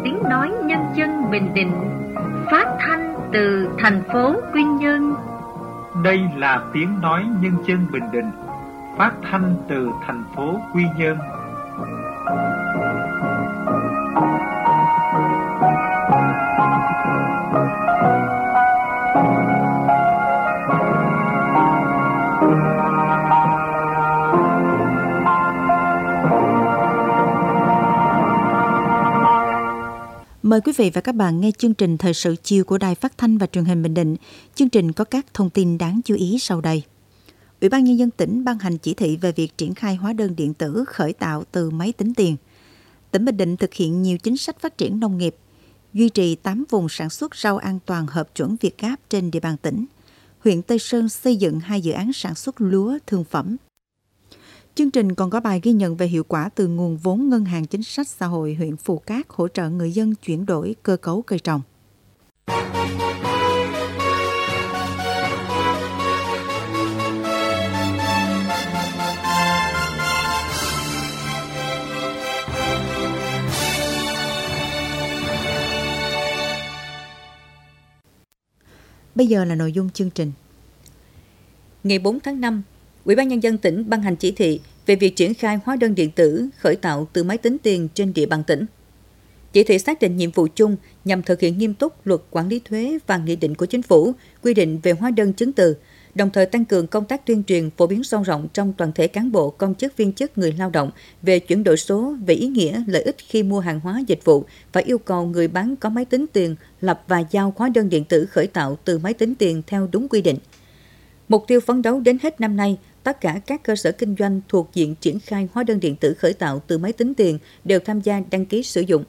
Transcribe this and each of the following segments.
tiếng nói nhân dân Bình Định, phát thanh từ thành phố Quy Nhơn. Đây là tiếng nói nhân dân Bình Định, phát thanh từ thành phố Quy Nhơn. Mời quý vị và các bạn nghe chương trình Thời sự chiều của Đài Phát thanh và Truyền hình Bình Định. Chương trình có các thông tin đáng chú ý sau đây. Ủy ban Nhân dân tỉnh ban hành chỉ thị về việc triển khai hóa đơn điện tử khởi tạo từ máy tính tiền. Tỉnh Bình Định thực hiện nhiều chính sách phát triển nông nghiệp, duy trì 8 vùng sản xuất rau an toàn hợp chuẩn Việt Gáp trên địa bàn tỉnh. Huyện Tây Sơn xây dựng 2 dự án sản xuất lúa thương phẩm. Chương trình còn có bài ghi nhận về hiệu quả từ nguồn vốn Ngân hàng Chính sách Xã hội huyện Phù Cát hỗ trợ người dân chuyển đổi cơ cấu cây trồng. Bây giờ là nội dung chương trình. Ngày 4 tháng 5, Ủy ban Nhân dân tỉnh ban hành chỉ thị về việc triển khai hóa đơn điện tử khởi tạo từ máy tính tiền trên địa bàn tỉnh. Chỉ thị xác định nhiệm vụ chung nhằm thực hiện nghiêm túc luật quản lý thuế và nghị định của Chính phủ quy định về hóa đơn chứng từ, đồng thời tăng cường công tác tuyên truyền phổ biến sâu rộng trong toàn thể cán bộ, công chức, viên chức, người lao động về chuyển đổi số, về ý nghĩa, lợi ích khi mua hàng hóa dịch vụ và yêu cầu người bán có máy tính tiền lập và giao hóa đơn điện tử khởi tạo từ máy tính tiền theo đúng quy định. Mục tiêu phấn đấu đến hết năm nay, tất cả các cơ sở kinh doanh thuộc diện triển khai hóa đơn điện tử khởi tạo từ máy tính tiền đều tham gia đăng ký sử dụng.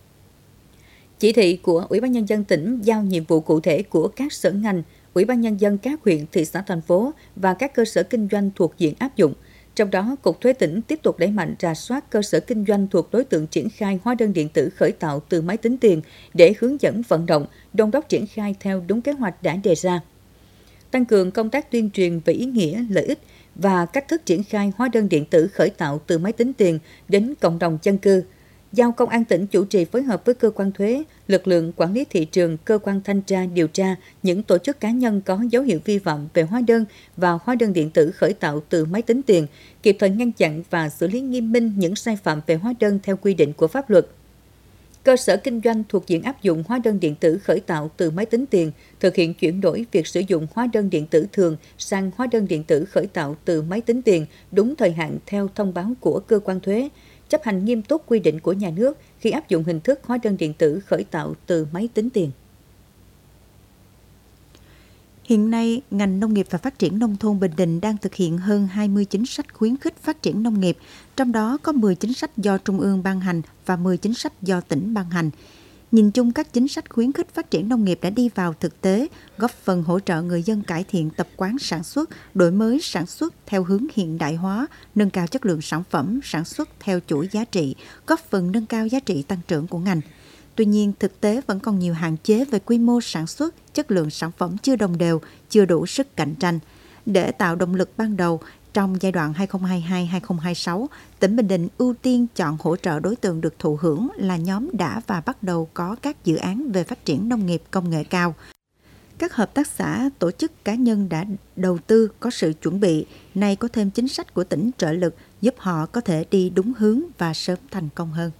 Chỉ thị của Ủy ban Nhân dân tỉnh giao nhiệm vụ cụ thể của các sở ngành, Ủy ban Nhân dân các huyện, thị xã, thành phố và các cơ sở kinh doanh thuộc diện áp dụng. Trong đó, Cục Thuế tỉnh tiếp tục đẩy mạnh rà soát cơ sở kinh doanh thuộc đối tượng triển khai hóa đơn điện tử khởi tạo từ máy tính tiền để hướng dẫn vận động, đôn đốc triển khai theo đúng kế hoạch đã đề ra. Tăng cường công tác tuyên truyền về ý nghĩa, lợi ích và cách thức triển khai hóa đơn điện tử khởi tạo từ máy tính tiền đến cộng đồng dân cư. Giao Công an tỉnh chủ trì phối hợp với cơ quan thuế, lực lượng quản lý thị trường, cơ quan thanh tra, điều tra những tổ chức cá nhân có dấu hiệu vi phạm về hóa đơn và hóa đơn điện tử khởi tạo từ máy tính tiền, kịp thời ngăn chặn và xử lý nghiêm minh những sai phạm về hóa đơn theo quy định của pháp luật. Cơ sở kinh doanh thuộc diện áp dụng hóa đơn điện tử khởi tạo từ máy tính tiền thực hiện chuyển đổi việc sử dụng hóa đơn điện tử thường sang hóa đơn điện tử khởi tạo từ máy tính tiền đúng thời hạn theo thông báo của cơ quan thuế, chấp hành nghiêm túc quy định của nhà nước khi áp dụng hình thức hóa đơn điện tử khởi tạo từ máy tính tiền. Hiện nay, ngành nông nghiệp và phát triển nông thôn Bình Định đang thực hiện hơn 20 chính sách khuyến khích phát triển nông nghiệp, trong đó có 10 chính sách do Trung ương ban hành và 10 chính sách do tỉnh ban hành. Nhìn chung, các chính sách khuyến khích phát triển nông nghiệp đã đi vào thực tế, góp phần hỗ trợ người dân cải thiện tập quán sản xuất, đổi mới sản xuất theo hướng hiện đại hóa, nâng cao chất lượng sản phẩm, sản xuất theo chuỗi giá trị, góp phần nâng cao giá trị tăng trưởng của ngành. Tuy nhiên, thực tế vẫn còn nhiều hạn chế về quy mô sản xuất, chất lượng sản phẩm chưa đồng đều, chưa đủ sức cạnh tranh. Để tạo động lực ban đầu, trong giai đoạn 2022-2026, tỉnh Bình Định ưu tiên chọn hỗ trợ đối tượng được thụ hưởng là nhóm đã và bắt đầu có các dự án về phát triển nông nghiệp công nghệ cao. Các hợp tác xã, tổ chức cá nhân đã đầu tư có sự chuẩn bị, nay có thêm chính sách của tỉnh trợ lực giúp họ có thể đi đúng hướng và sớm thành công hơn.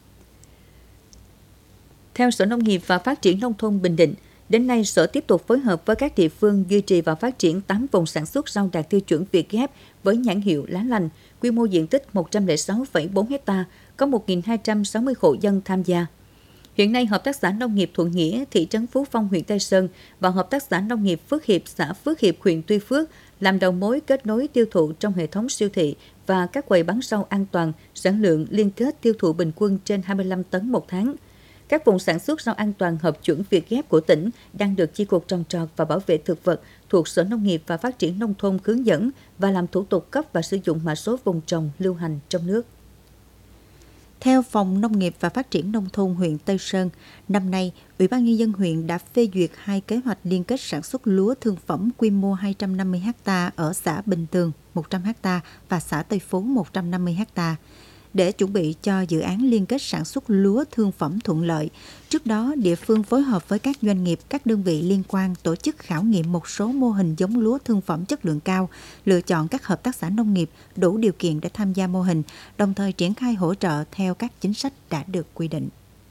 Theo Sở Nông nghiệp và Phát triển Nông thôn Bình Định, đến nay Sở tiếp tục phối hợp với các địa phương duy trì và phát triển 8 vùng sản xuất rau đạt tiêu chuẩn Việt Gáp với nhãn hiệu Lá Lành, quy mô diện tích 106,4 ha, có 1.260 hộ dân tham gia. Hiện nay, Hợp tác xã Nông nghiệp Thuận Nghĩa, thị trấn Phú Phong, huyện Tây Sơn và Hợp tác xã Nông nghiệp Phước Hiệp, xã Phước Hiệp, huyện Tuy Phước làm đầu mối kết nối tiêu thụ trong hệ thống siêu thị và các quầy bán rau an toàn, sản lượng liên kết tiêu thụ bình quân trên 25 tấn một tháng. Các vùng sản xuất rau an toàn hợp chuẩn Việt Gáp của tỉnh đang được Chi cục Trồng trọt và Bảo vệ thực vật thuộc Sở Nông nghiệp và Phát triển Nông thôn hướng dẫn và làm thủ tục cấp và sử dụng mã số vùng trồng lưu hành trong nước. Theo Phòng Nông nghiệp và Phát triển Nông thôn huyện Tây Sơn, năm nay, Ủy ban Nhân dân huyện đã phê duyệt 2 kế hoạch liên kết sản xuất lúa thương phẩm quy mô 250 ha ở xã Bình Tường 100 ha và xã Tây Phú 150 ha. để chuẩn bị cho dự án liên kết sản xuất lúa thương phẩm thuận lợi. Trước đó, địa phương phối hợp với các doanh nghiệp, các đơn vị liên quan tổ chức khảo nghiệm một số mô hình giống lúa thương phẩm chất lượng cao, lựa chọn các hợp tác xã nông nghiệp đủ điều kiện để tham gia mô hình, đồng thời triển khai hỗ trợ theo các chính sách đã được quy định.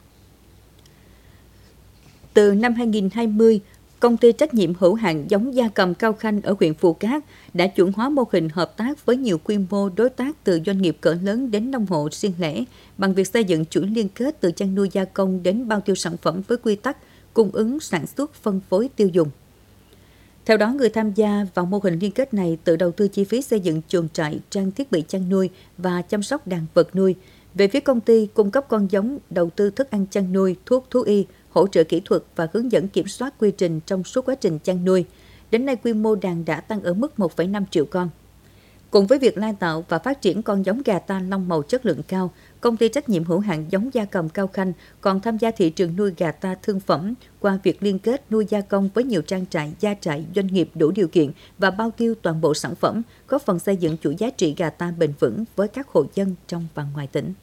Từ năm 2020, Công ty trách nhiệm hữu hạn giống gia cầm Cao Khanh ở huyện Phù Cát đã chuẩn hóa mô hình hợp tác với nhiều quy mô đối tác từ doanh nghiệp cỡ lớn đến nông hộ riêng lẻ bằng việc xây dựng chuỗi liên kết từ chăn nuôi gia công đến bao tiêu sản phẩm với quy tắc cung ứng, sản xuất, phân phối, tiêu dùng. Theo đó, người tham gia vào mô hình liên kết này tự đầu tư chi phí xây dựng chuồng trại, trang thiết bị chăn nuôi và chăm sóc đàn vật nuôi. Về phía công ty, cung cấp con giống, đầu tư thức ăn chăn nuôi, thuốc thú y, hỗ trợ kỹ thuật và hướng dẫn kiểm soát quy trình trong suốt quá trình chăn nuôi. Đến nay, quy mô đàn đã tăng ở mức 1,5 triệu con. Cùng với việc lai tạo và phát triển con giống gà ta lông màu chất lượng cao, Công ty trách nhiệm hữu hạn giống gia cầm Cao Khanh còn tham gia thị trường nuôi gà ta thương phẩm qua việc liên kết nuôi gia công với nhiều trang trại, gia trại, doanh nghiệp đủ điều kiện và bao tiêu toàn bộ sản phẩm, góp phần xây dựng chuỗi giá trị gà ta bền vững với các hộ dân trong và ngoài tỉnh.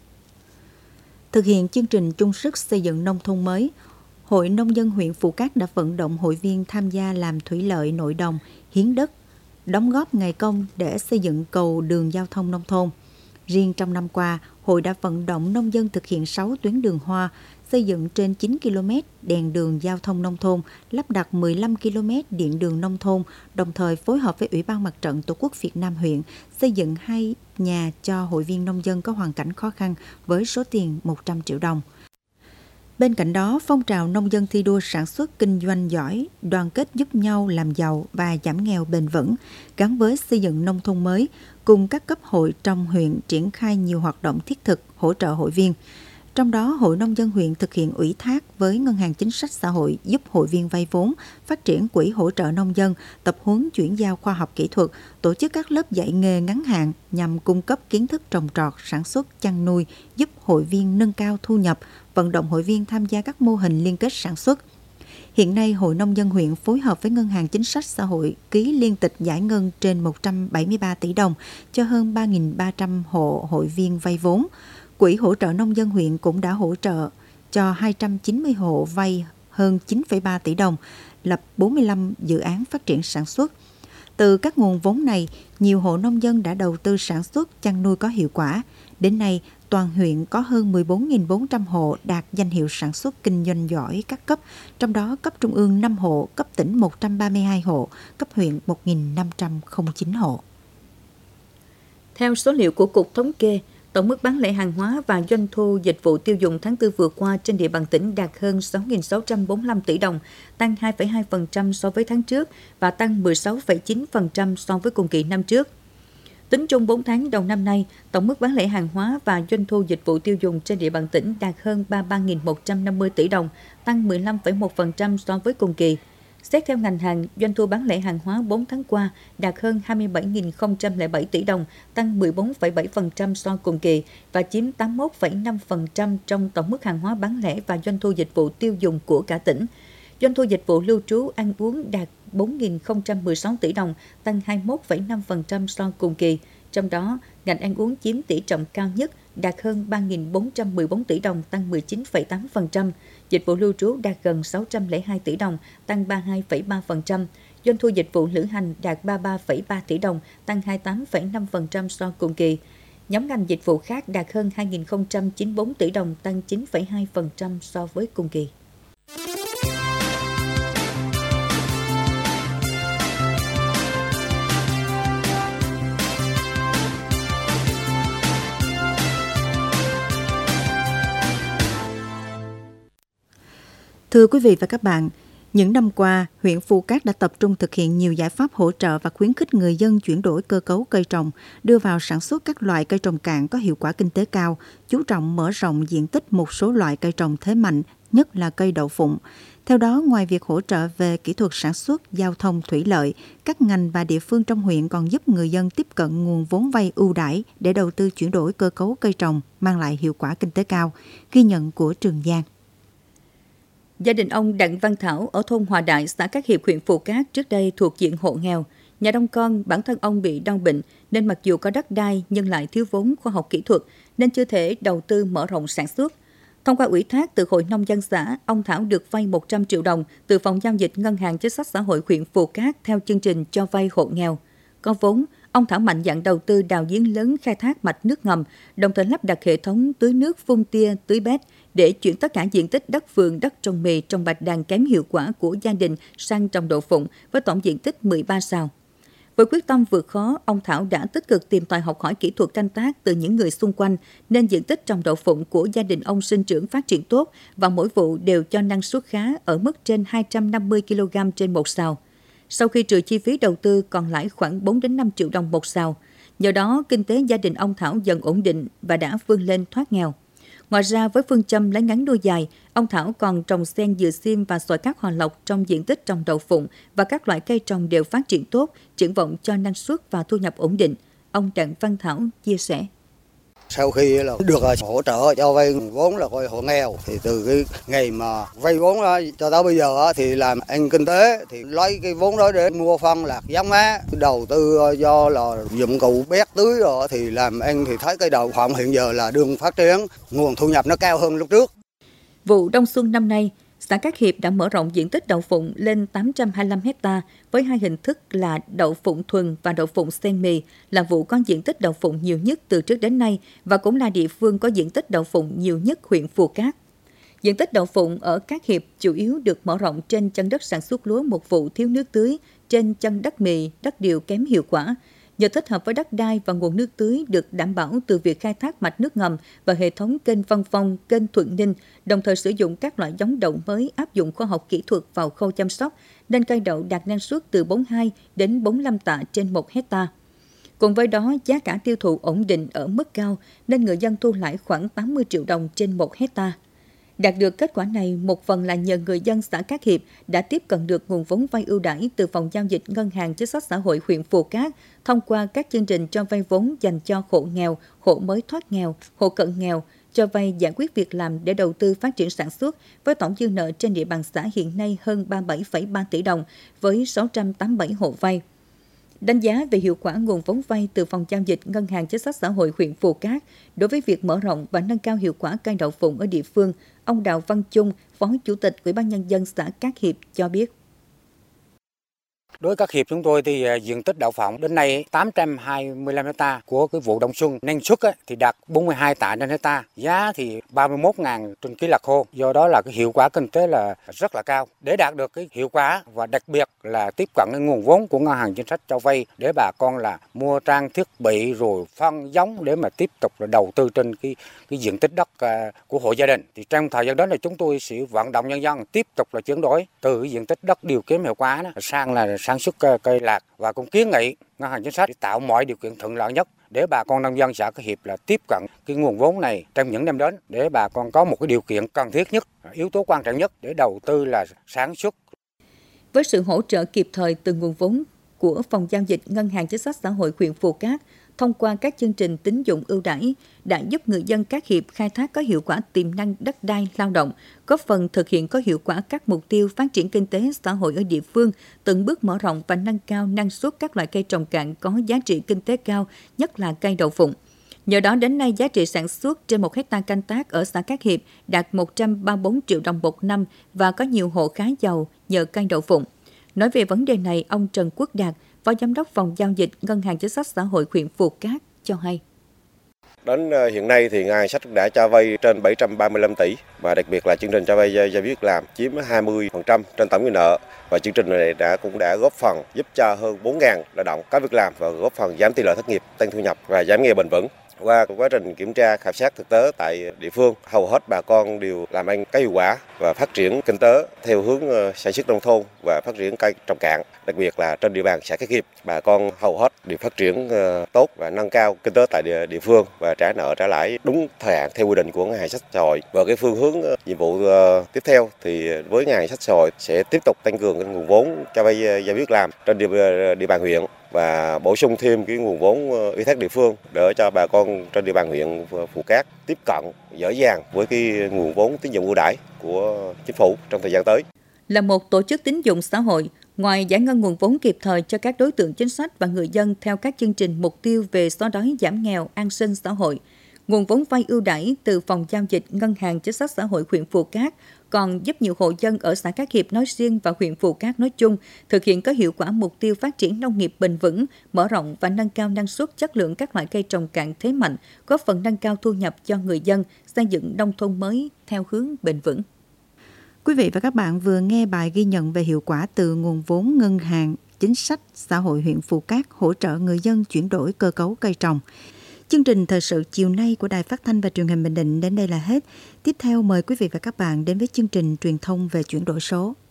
Thực hiện chương trình chung sức xây dựng nông thôn mới, Hội Nông dân huyện Phù Cát đã vận động hội viên tham gia làm thủy lợi nội đồng, hiến đất, đóng góp ngày công để xây dựng cầu đường giao thông nông thôn. Riêng trong năm qua, hội đã vận động nông dân thực hiện 6 tuyến đường hoa, xây dựng trên 9 km đèn đường giao thông nông thôn, lắp đặt 15 km điện đường nông thôn, đồng thời phối hợp với Ủy ban Mặt trận Tổ quốc Việt Nam huyện xây dựng 2 nhà cho hội viên nông dân có hoàn cảnh khó khăn với số tiền 100 triệu đồng. Bên cạnh đó, phong trào nông dân thi đua sản xuất kinh doanh giỏi, đoàn kết giúp nhau làm giàu và giảm nghèo bền vững, gắn với xây dựng nông thôn mới, cùng các cấp hội trong huyện triển khai nhiều hoạt động thiết thực hỗ trợ hội viên. Trong đó, Hội Nông dân huyện thực hiện ủy thác với Ngân hàng Chính sách Xã hội giúp hội viên vay vốn, phát triển quỹ hỗ trợ nông dân, tập huấn chuyển giao khoa học kỹ thuật, tổ chức các lớp dạy nghề ngắn hạn nhằm cung cấp kiến thức trồng trọt, sản xuất, chăn nuôi, giúp hội viên nâng cao thu nhập, vận động hội viên tham gia các mô hình liên kết sản xuất. Hiện nay, Hội Nông dân huyện phối hợp với Ngân hàng Chính sách Xã hội ký liên tịch giải ngân trên 173 tỷ đồng cho hơn 3.300 hộ hội viên vay vốn. Quỹ hỗ trợ nông dân huyện cũng đã hỗ trợ cho 290 hộ vay hơn 9,3 tỷ đồng, lập 45 dự án phát triển sản xuất. Từ các nguồn vốn này, nhiều hộ nông dân đã đầu tư sản xuất chăn nuôi có hiệu quả. Đến nay, toàn huyện có hơn 14.400 hộ đạt danh hiệu sản xuất kinh doanh giỏi các cấp, trong đó cấp trung ương 5 hộ, cấp tỉnh 132 hộ, cấp huyện 1.509 hộ. Theo số liệu của Cục Thống kê, tổng mức bán lẻ hàng hóa và doanh thu dịch vụ tiêu dùng tháng 4 vừa qua trên địa bàn tỉnh đạt hơn 6.645 tỷ đồng, tăng 2,2% so với tháng trước và tăng 16,9% so với cùng kỳ năm trước. Tính chung 4 tháng đầu năm nay, tổng mức bán lẻ hàng hóa và doanh thu dịch vụ tiêu dùng trên địa bàn tỉnh đạt hơn 33.150 tỷ đồng, tăng 15,1% so với cùng kỳ. Xét theo ngành hàng, doanh thu bán lẻ hàng hóa 4 tháng qua đạt hơn 27.007 tỷ đồng, tăng 14,7% so cùng kỳ và chiếm 81,5% trong tổng mức hàng hóa bán lẻ và doanh thu dịch vụ tiêu dùng của cả tỉnh. Doanh thu dịch vụ lưu trú ăn uống đạt 4.016 tỷ đồng, tăng 21,5% so cùng kỳ. Trong đó, ngành ăn uống chiếm tỷ trọng cao nhất, đạt hơn 3.414 tỷ đồng, tăng 19,8%. Dịch vụ lưu trú đạt gần 602 tỷ đồng, tăng 32,3%. Doanh thu dịch vụ lữ hành đạt 33,3 tỷ đồng, tăng 28,5% so cùng kỳ. Nhóm ngành dịch vụ khác đạt hơn 2.094 tỷ đồng, tăng 9,2% so với cùng kỳ. Thưa quý vị và các bạn, những năm qua, huyện Phù Cát đã tập trung thực hiện nhiều giải pháp hỗ trợ và khuyến khích người dân chuyển đổi cơ cấu cây trồng, đưa vào sản xuất các loại cây trồng cạn có hiệu quả kinh tế cao, chú trọng mở rộng diện tích một số loại cây trồng thế mạnh, nhất là cây đậu phụng. Theo đó, ngoài việc hỗ trợ về kỹ thuật sản xuất, giao thông, thủy lợi, các ngành và địa phương trong huyện còn giúp người dân tiếp cận nguồn vốn vay ưu đãi để đầu tư chuyển đổi cơ cấu cây trồng, mang lại hiệu quả kinh tế cao. Ghi nhận của Trường Giang. Gia đình ông Đặng Văn Thảo ở thôn Hòa Đại, xã Cát Hiệp, huyện Phù Cát trước đây thuộc diện hộ nghèo. Nhà đông con, bản thân ông bị đau bệnh nên mặc dù có đất đai nhưng lại thiếu vốn khoa học kỹ thuật nên chưa thể đầu tư mở rộng sản xuất. Thông qua ủy thác từ Hội Nông dân xã, ông Thảo được vay 100 triệu đồng từ Phòng Giao dịch Ngân hàng Chính sách Xã hội huyện Phù Cát theo chương trình cho vay hộ nghèo. Có vốn, ông Thảo mạnh dạn đầu tư đào giếng lớn khai thác mạch nước ngầm, đồng thời lắp đặt hệ thống tưới nước phun tia, tưới bét để chuyển tất cả diện tích đất vườn, đất trồng mì, trồng bạch đàn kém hiệu quả của gia đình sang trồng đậu phụng với tổng diện tích 13 sào. Với quyết tâm vượt khó, ông Thảo đã tích cực tìm tòi học hỏi kỹ thuật canh tác từ những người xung quanh, nên diện tích trồng đậu phụng của gia đình ông sinh trưởng phát triển tốt và mỗi vụ đều cho năng suất khá ở mức trên 250 kg trên một sào. Sau khi trừ chi phí đầu tư còn lãi khoảng 4 đến 5 triệu đồng một sào. Nhờ đó, kinh tế gia đình ông Thảo dần ổn định và đã vươn lên thoát nghèo. Ngoài ra, với phương châm lấy ngắn nuôi dài, ông Thảo còn trồng sen dừa sim và xoài cát hòa lộc trong diện tích trồng đậu phụng và các loại cây trồng đều phát triển tốt, triển vọng cho năng suất và thu nhập ổn định. Ông Đặng Văn Thảo chia sẻ. Sau khi là được hỗ trợ cho vay vốn là coi hộ nghèo, thì từ cái ngày mà vay vốn cho tới bây giờ thì làm ăn kinh tế, thì lấy cái vốn đó để mua phân lạc giống má, đầu tư do là dụng cụ bét tưới rồi thì làm ăn thì thấy cái đậu phộng hiện giờ là đường phát triển, nguồn thu nhập nó cao hơn lúc trước. Vụ đông xuân năm nay, xã Cát Hiệp đã mở rộng diện tích đậu phụng lên 825 ha với hai hình thức là đậu phụng thuần và đậu phụng sen mì, là vụ có diện tích đậu phụng nhiều nhất từ trước đến nay và cũng là địa phương có diện tích đậu phụng nhiều nhất huyện Phù Cát. Diện tích đậu phụng ở Cát Hiệp chủ yếu được mở rộng trên chân đất sản xuất lúa một vụ thiếu nước tưới, trên chân đất mì, đất điều kém hiệu quả. Nhờ thích hợp với đất đai và nguồn nước tưới được đảm bảo từ việc khai thác mạch nước ngầm và hệ thống kênh Văn Phong, kênh Thuận Ninh, đồng thời sử dụng các loại giống đậu mới áp dụng khoa học kỹ thuật vào khâu chăm sóc, nên cây đậu đạt năng suất từ 42 đến 45 tạ trên 1 hectare. Cùng với đó, giá cả tiêu thụ ổn định ở mức cao nên người dân thu lãi khoảng 80 triệu đồng trên 1 hectare. Đạt được kết quả này, một phần là nhờ người dân xã Cát Hiệp đã tiếp cận được nguồn vốn vay ưu đãi từ Phòng Giao dịch Ngân hàng Chính sách Xã hội huyện Phù Cát thông qua các chương trình cho vay vốn dành cho hộ nghèo, hộ mới thoát nghèo, hộ cận nghèo, cho vay giải quyết việc làm để đầu tư phát triển sản xuất, với tổng dư nợ trên địa bàn xã hiện nay hơn 37,3 tỷ đồng với 687 hộ vay. Đánh giá về hiệu quả nguồn vốn vay từ Phòng Giao dịch Ngân hàng Chính sách Xã hội huyện Phù Cát đối với việc mở rộng và nâng cao hiệu quả cây đậu phụng ở địa phương, ông Đào Văn Trung, Phó Chủ tịch Ủy ban Nhân dân xã Cát Hiệp cho biết. Đối với Cát Hiệp chúng tôi thì diện tích đậu phộng đến nay 825 ha của cái vụ đông xuân, năng suất thì đạt 42 tạ trên hecta, giá thì 31.000 trên ký lạc khô. Do đó là cái hiệu quả kinh tế là rất là cao. Để đạt được cái hiệu quả và đặc biệt là tiếp cận cái nguồn vốn của ngân hàng chính sách cho vay để bà con là mua trang thiết bị rồi phân giống để mà tiếp tục là đầu tư trên cái diện tích đất của hộ gia đình. Thì trong thời gian đó là chúng tôi sẽ vận động nhân dân tiếp tục là chuyển đổi từ cái diện tích đất điều kém hiệu quả đó sang là sản xuất cây lạc, và cũng kiến nghị ngân hàng chính sách để tạo mọi điều kiện thuận lợi nhất để bà con nông dân xã Cát Hiệp là tiếp cận cái nguồn vốn này trong những năm đến, để bà con có một cái điều kiện cần thiết nhất, yếu tố quan trọng nhất để đầu tư là sản xuất. Với sự hỗ trợ kịp thời từ nguồn vốn của Phòng Giao dịch Ngân hàng Chính sách Xã hội huyện Phù Cát thông qua các chương trình tín dụng ưu đãi đã giúp người dân Cát Hiệp khai thác có hiệu quả tiềm năng đất đai lao động, góp phần thực hiện có hiệu quả các mục tiêu phát triển kinh tế xã hội ở địa phương, từng bước mở rộng và nâng cao năng suất các loại cây trồng cạn có giá trị kinh tế cao, nhất là cây đậu phụng. Nhờ đó đến nay giá trị sản xuất trên 1 hectare canh tác ở xã Cát Hiệp đạt 134 triệu đồng một năm và có nhiều hộ khá giàu nhờ cây đậu phụng. Nói về vấn đề này, ông Trần Quốc Đạt, Phó Giám đốc Phòng Giao dịch Ngân hàng Chính sách Xã hội huyện Phù Cát cho hay. Đến hiện nay thì ngân hàng chính sách đã cho vay trên 735 tỷ và đặc biệt là chương trình cho vay giải việc làm chiếm 20% trên tổng dư nợ, và chương trình này cũng đã góp phần giúp cho hơn 4.000 lao động có việc làm và góp phần giảm tỷ lệ thất nghiệp, tăng thu nhập và giảm nghèo bền vững. Qua quá trình kiểm tra khảo sát thực tế tại địa phương, hầu hết bà con đều làm ăn có hiệu quả và phát triển kinh tế theo hướng sản xuất nông thôn và phát triển cây trồng cạn. Đặc biệt là trên địa bàn xã Cát Hiệp, bà con hầu hết đều phát triển tốt và nâng cao kinh tế tại địa phương và trả nợ trả lãi đúng thời hạn theo quy định của ngân hàng chính sách xã hội. Và cái phương hướng nhiệm vụ tiếp theo thì với ngân hàng chính sách xã hội sẽ tiếp tục tăng cường nguồn vốn cho vay giải quyết làm trên địa bàn huyện và bổ sung thêm cái nguồn vốn ủy thác địa phương để cho bà con trên địa bàn huyện Phù Cát tiếp cận dễ dàng với cái nguồn vốn tín dụng ưu đãi của chính phủ trong thời gian tới. Là một tổ chức tín dụng xã hội, Ngoài giải ngân nguồn vốn kịp thời cho các đối tượng chính sách và người dân theo các chương trình mục tiêu về xóa đói giảm nghèo, an sinh xã hội, nguồn vốn vay ưu đãi từ Phòng Giao dịch Ngân hàng Chính sách Xã hội huyện Phù Cát còn giúp nhiều hộ dân ở xã Cát Hiệp nói riêng và huyện Phù Cát nói chung thực hiện có hiệu quả mục tiêu phát triển nông nghiệp bền vững, mở rộng và nâng cao năng suất chất lượng các loại cây trồng cạn thế mạnh, góp phần nâng cao thu nhập cho người dân, xây dựng nông thôn mới theo hướng bền vững. Quý vị và các bạn vừa nghe bài ghi nhận về hiệu quả từ nguồn vốn Ngân hàng Chính sách Xã hội huyện Phù Cát hỗ trợ người dân chuyển đổi cơ cấu cây trồng. Chương trình thời sự chiều nay của Đài Phát thanh và Truyền hình Bình Định đến đây là hết. Tiếp theo mời quý vị và các bạn đến với chương trình truyền thông về chuyển đổi số.